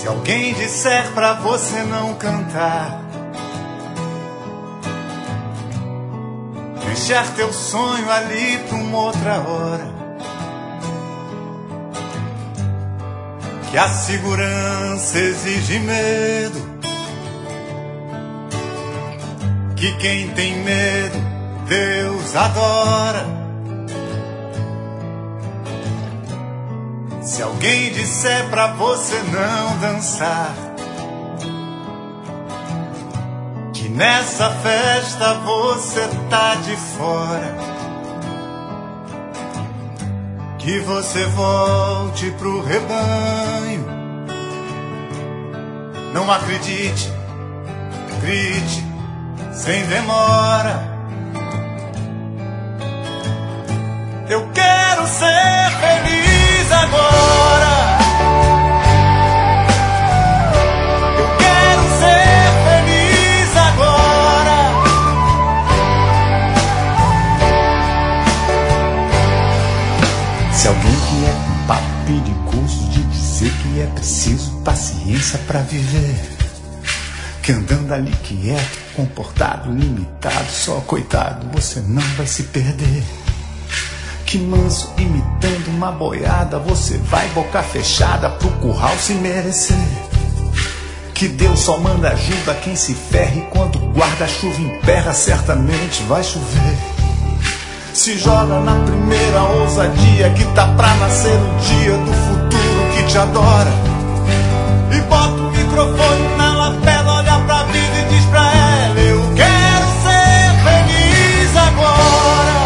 Se alguém disser pra você não cantar, deixar teu sonho ali pra uma outra hora, que a segurança exige medo, que quem tem medo Deus adora. Se alguém disser pra você não dançar, que nessa festa você tá de fora, que você volte pro rebanho, não acredite, grite sem demora. Eu quero ser feliz agora. Eu quero ser feliz agora. Se alguém vier com papo perigoso de dizer que é preciso paciência pra viver, que andando ali quieto, comportado, limitado, só coitado, você não vai se perder. Que manso imitando uma boiada, você vai boca fechada pro curral se merecer. Que Deus só manda ajuda quem se ferra, e quando o guarda-chuva emperra, certamente vai chover. Se joga na primeira ousadia, que tá pra nascer o dia do futuro que te adora. E bota o microfone na lapela, olha pra vida e diz pra ela: eu quero ser feliz agora.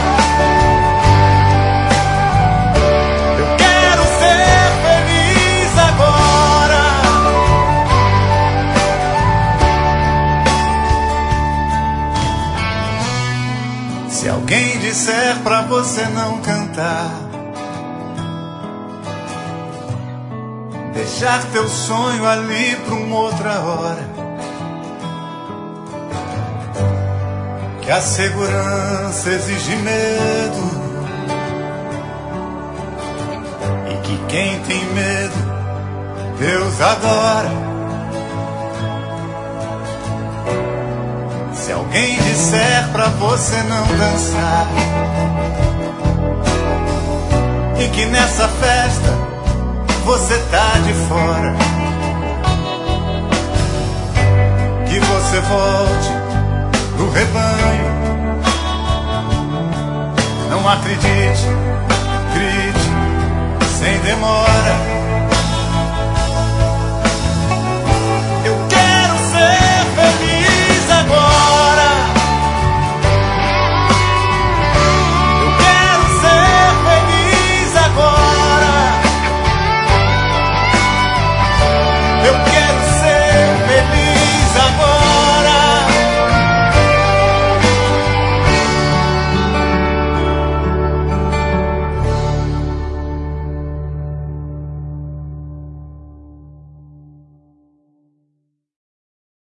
Eu quero ser feliz agora. Se alguém disser pra você não cantar, deixar teu sonho ali pra uma outra hora, que a segurança exige medo, e que quem tem medo Deus adora. Se alguém disser pra você não dançar, e que nessa festa você tá de fora, que você volte pro rebanho, não acredite, grite sem demora.